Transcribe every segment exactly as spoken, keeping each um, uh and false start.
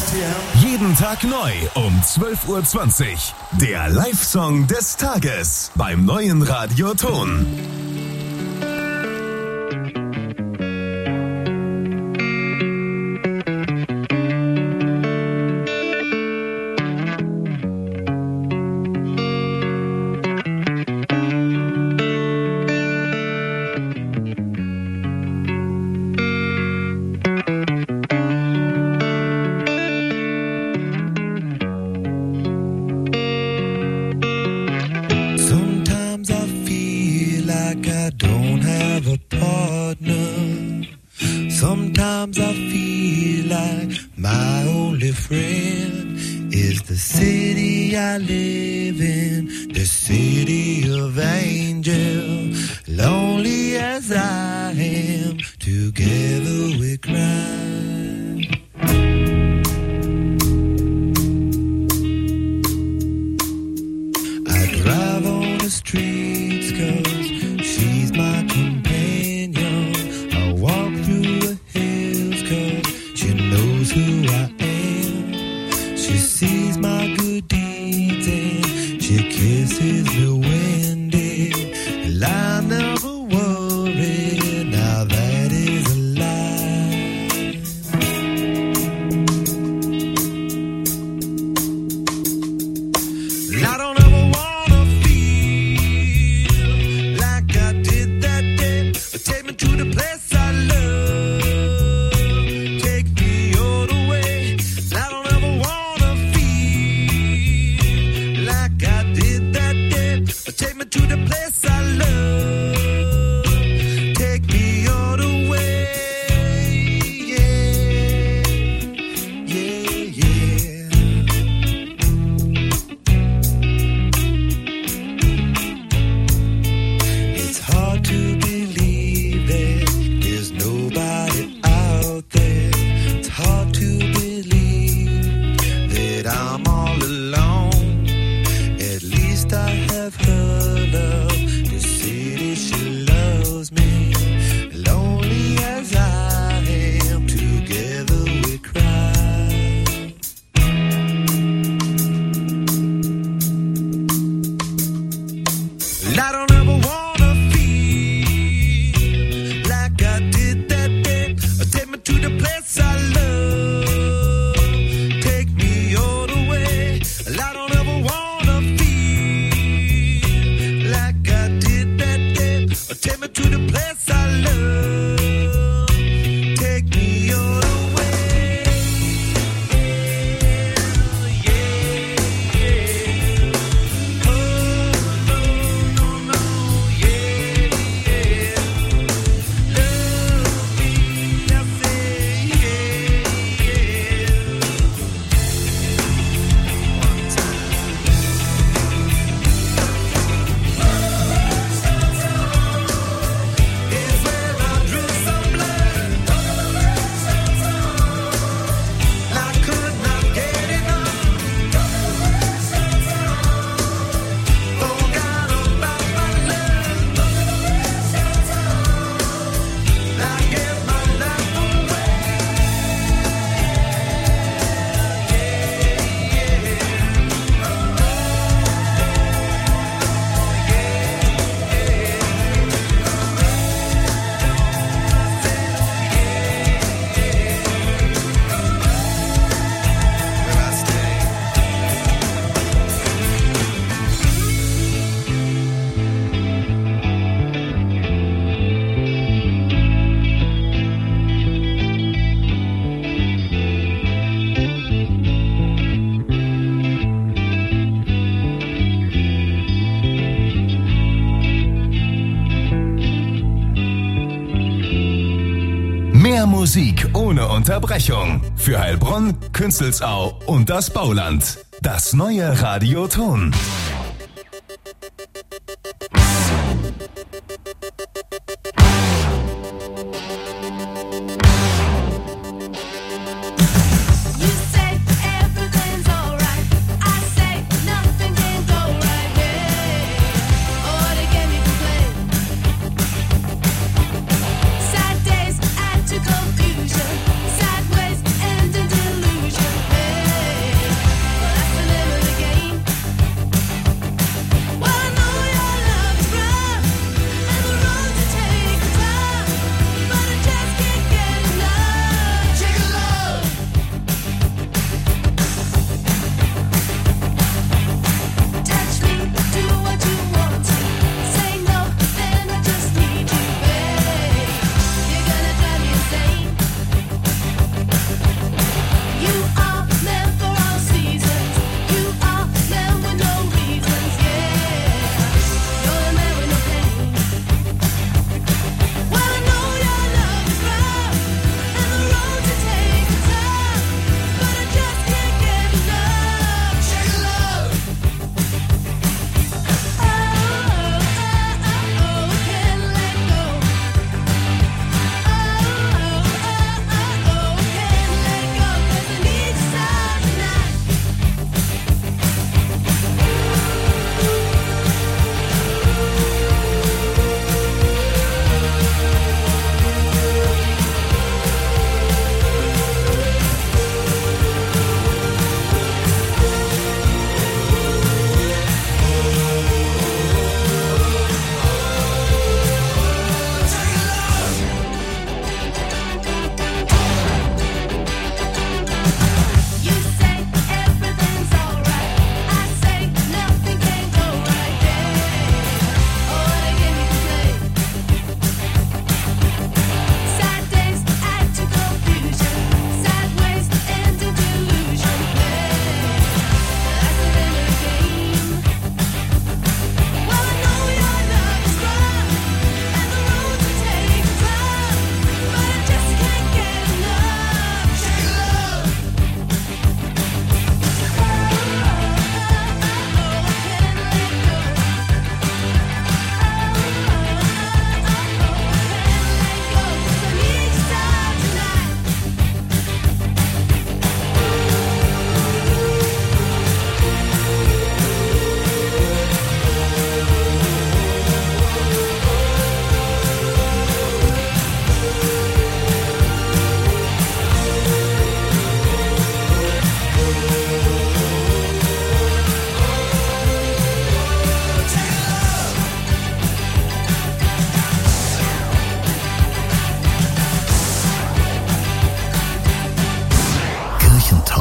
Jeden Tag neu um zwölf Uhr zwanzig. Der Live-Song des Tages beim neuen Radio Ton. Mehr Musik ohne Unterbrechung. Für Heilbronn, Künzelsau und das Bauland. Das neue Radio Ton. Sad days add to confusion, sideways and in delusion.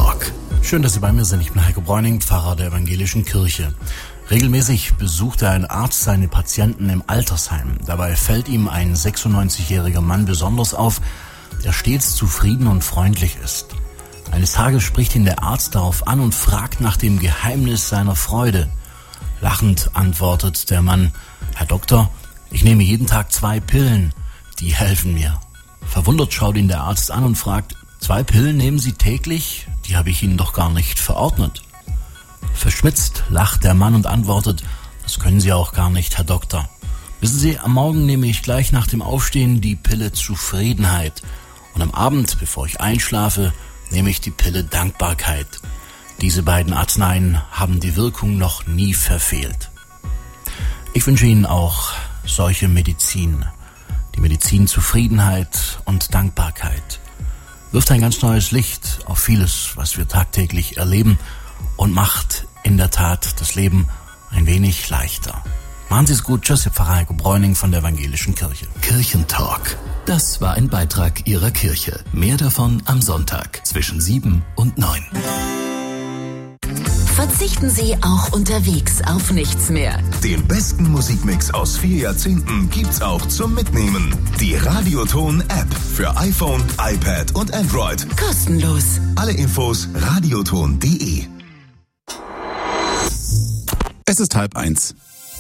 Kirchentalk. Schön, dass Sie bei mir sind. Ich bin Heiko Bräuning, Pfarrer der Evangelischen Kirche. Regelmäßig besucht ein Arzt seine Patienten im Altersheim. Dabei fällt ihm ein sechsundneunzigjähriger Mann besonders auf, der stets zufrieden und freundlich ist. Eines Tages spricht ihn der Arzt darauf an und fragt nach dem Geheimnis seiner Freude. Lachend antwortet der Mann: Herr Doktor, ich nehme jeden Tag zwei Pillen, die helfen mir. Verwundert schaut ihn der Arzt an und fragt: Zwei Pillen nehmen Sie täglich? Die habe ich Ihnen doch gar nicht verordnet. Verschmitzt lacht der Mann und antwortet: Das können Sie auch gar nicht, Herr Doktor. Wissen Sie, am Morgen nehme ich gleich nach dem Aufstehen die Pille Zufriedenheit und am Abend, bevor ich einschlafe, nehme ich die Pille Dankbarkeit. Diese beiden Arzneien haben die Wirkung noch nie verfehlt. Ich wünsche Ihnen auch solche Medizin. Die Medizin Zufriedenheit und Dankbarkeit wirft ein ganz neues Licht auf vieles, was wir tagtäglich erleben, und macht in der Tat das Leben ein wenig leichter. Machen Sie es gut. Tschüss, Ihr Pfarrer Heiko Bräuning von der Evangelischen Kirche. Kirchentalk. Das war ein Beitrag Ihrer Kirche. Mehr davon am Sonntag zwischen sieben und neun. Verzichten Sie auch unterwegs auf nichts mehr. Den besten Musikmix aus vier Jahrzehnten gibt's auch zum Mitnehmen. Die Radioton-App für iPhone, iPad und Android. Kostenlos. Alle Infos radioton punkt de. Es ist halb eins.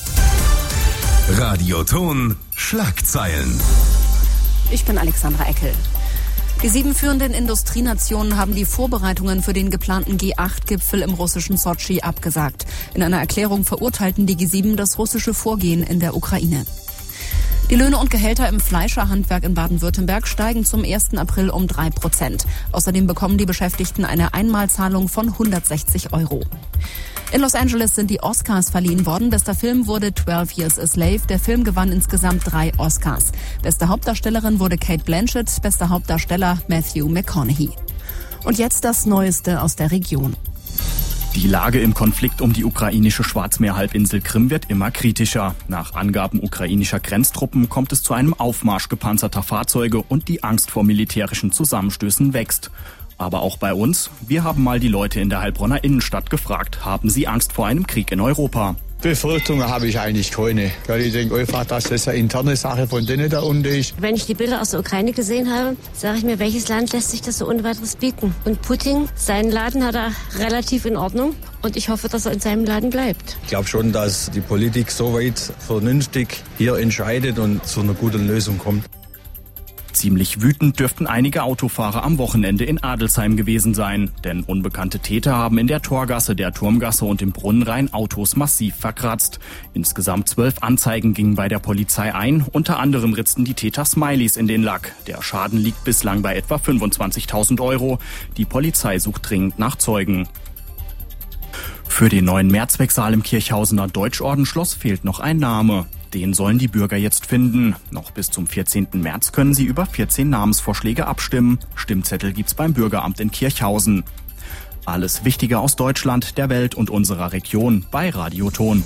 Radioton Schlagzeilen. Ich bin Alexandra Eckel. Die sieben führenden Industrienationen haben die Vorbereitungen für den geplanten G acht Gipfel im russischen Sotschi abgesagt. In einer Erklärung verurteilten die G sieben das russische Vorgehen in der Ukraine. Die Löhne und Gehälter im Fleischerhandwerk in Baden-Württemberg steigen zum ersten April um drei Prozent. Außerdem bekommen die Beschäftigten eine Einmalzahlung von hundertsechzig Euro. In Los Angeles sind die Oscars verliehen worden. Bester Film wurde twelve Years a Slave. Der Film gewann insgesamt drei Oscars. Beste Hauptdarstellerin wurde Cate Blanchett, bester Hauptdarsteller Matthew McConaughey. Und jetzt das Neueste aus der Region. Die Lage im Konflikt um die ukrainische Schwarzmeerhalbinsel Krim wird immer kritischer. Nach Angaben ukrainischer Grenztruppen kommt es zu einem Aufmarsch gepanzerter Fahrzeuge und die Angst vor militärischen Zusammenstößen wächst. Aber auch bei uns, wir haben mal die Leute in der Heilbronner Innenstadt gefragt, haben sie Angst vor einem Krieg in Europa? Befürchtungen habe ich eigentlich keine. Ich denke einfach, dass das eine interne Sache von denen da unten ist. Wenn ich die Bilder aus der Ukraine gesehen habe, sage ich mir, welches Land lässt sich das so ohne weiteres bieten? Und Putin, seinen Laden hat er relativ in Ordnung und ich hoffe, dass er in seinem Laden bleibt. Ich glaube schon, dass die Politik soweit vernünftig hier entscheidet und zu einer guten Lösung kommt. Ziemlich wütend dürften einige Autofahrer am Wochenende in Adelsheim gewesen sein. Denn unbekannte Täter haben in der Torgasse, der Turmgasse und im Brunnenrhein Autos massiv verkratzt. Insgesamt zwölf Anzeigen gingen bei der Polizei ein. Unter anderem ritzten die Täter Smileys in den Lack. Der Schaden liegt bislang bei etwa fünfundzwanzigtausend Euro. Die Polizei sucht dringend nach Zeugen. Für den neuen Mehrzwecksaal im Kirchhausener Deutschordensschloss fehlt noch ein Name. Den sollen die Bürger jetzt finden. Noch bis zum vierzehnten März können sie über vierzehn Namensvorschläge abstimmen. Stimmzettel gibt's beim Bürgeramt in Kirchhausen. Alles Wichtige aus Deutschland, der Welt und unserer Region bei Radioton.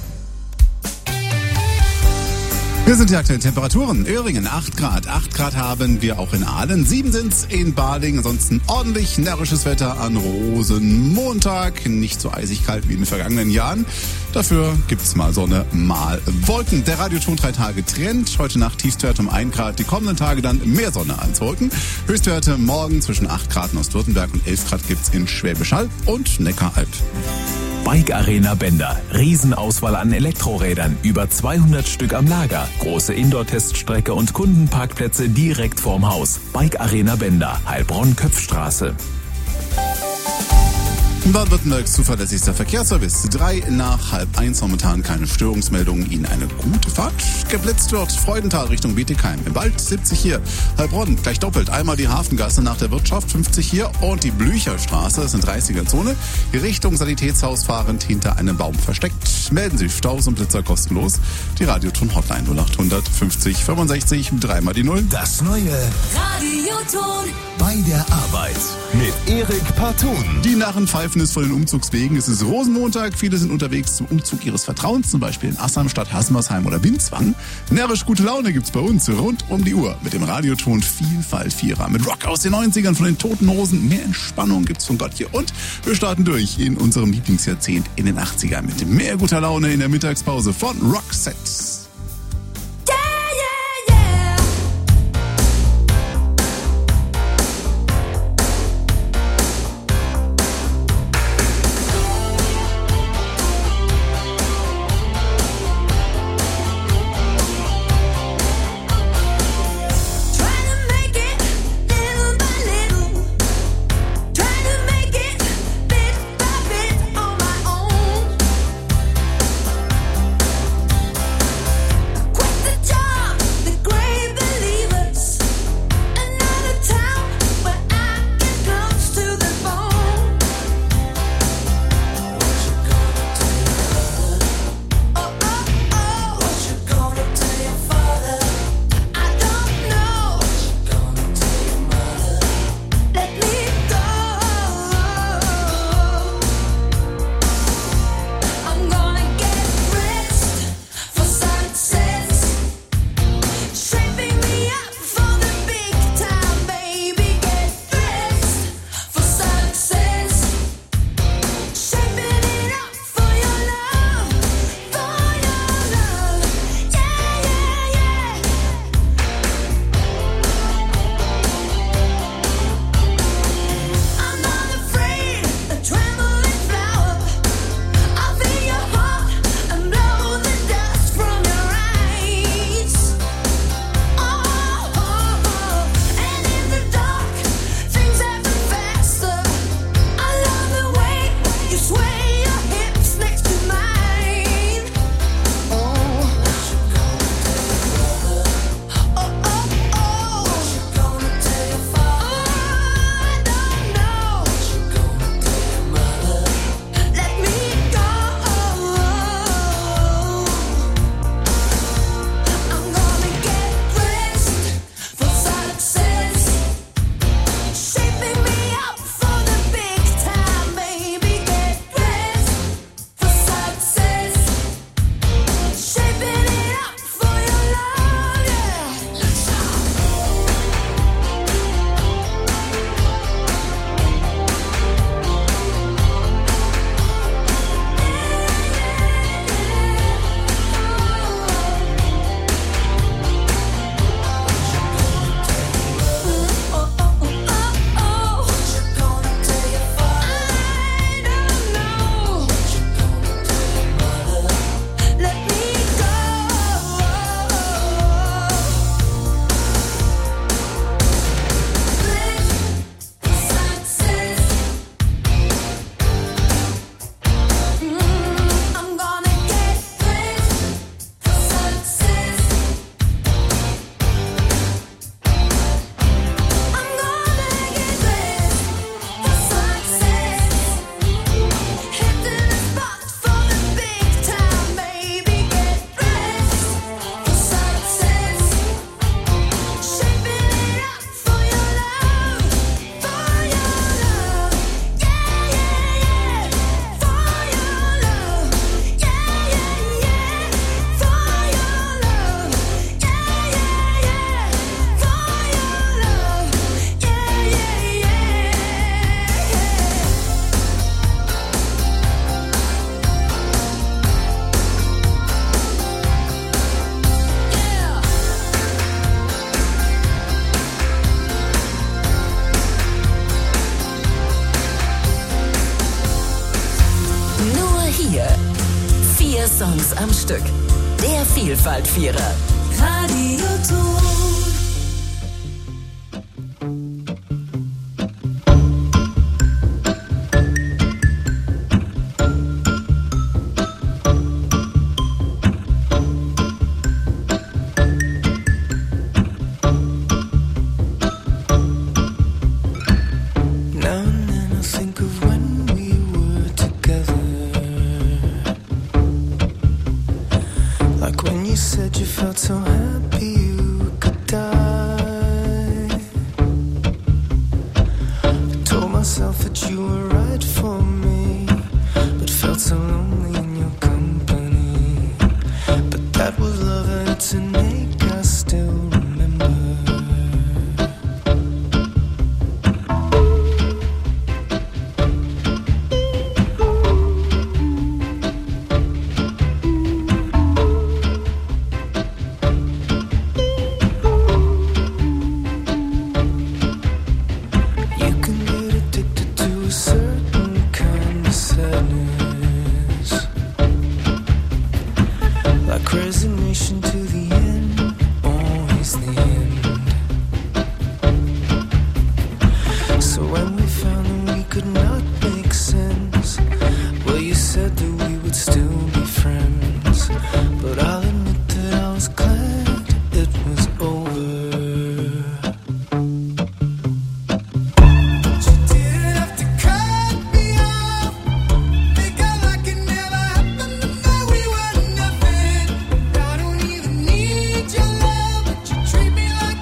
Hier sind die aktuellen Temperaturen. Öhringen acht Grad. acht Grad haben wir auch in Aalen. sieben sind's in Baling. Ansonsten ordentlich närrisches Wetter an Rosenmontag. Nicht so eisig kalt wie in den vergangenen Jahren. Dafür gibt's mal Sonne, mal Wolken. Der Radioton drei Tage Trend. Heute Nacht Tiefstwerte um ein Grad. Die kommenden Tage dann mehr Sonne als Wolken. Höchstwerte morgen zwischen acht Grad in Ostwürttemberg und elf Grad gibt's in Schwäbisch Hall und Neckaralb. Bike Arena Bender. Riesenauswahl an Elektrorädern. Über zweihundert Stück am Lager. Große Indoor-Teststrecke und Kundenparkplätze direkt vorm Haus. Bike Arena Bender. Heilbronn-Köpfstraße. Baden-Württembergs zuverlässigster Verkehrsservice. Drei nach halb eins, momentan keine Störungsmeldungen. Ihnen eine gute Fahrt. Geblitzt wird Freudenthal Richtung Bietigheim. Im Wald siebzig hier. Heilbronn gleich doppelt. Einmal die Hafengasse nach der Wirtschaft fünfzig hier und die Blücherstraße, das ist in dreißiger Zone. Die Richtung Sanitätshaus fahrend hinter einem Baum versteckt. Melden Sie Staus und Blitzer kostenlos. Die Radioton Hotline null acht hundert fünfzig fünfundsechzig, dreimal die Null. Das neue Radioton bei der Arbeit mit Erik Partun. Die Narrenpfeife Streifen ist von den Umzugswegen. Es ist Rosenmontag. Viele sind unterwegs zum Umzug ihres Vertrauens, zum Beispiel in Assamstadt, Hasmersheim oder Winzwang. Närrisch gute Laune gibt's bei uns rund um die Uhr mit dem Radioton Vielfalt Vierer. Mit Rock aus den neunzigern von den Toten Hosen. Mehr Entspannung gibt's von Gott hier. Und wir starten durch in unserem Lieblingsjahrzehnt in den achtzigern mit mehr guter Laune in der Mittagspause von Roxette. Songs am Stück. Der Vielfalt-Vierer. Radioton. So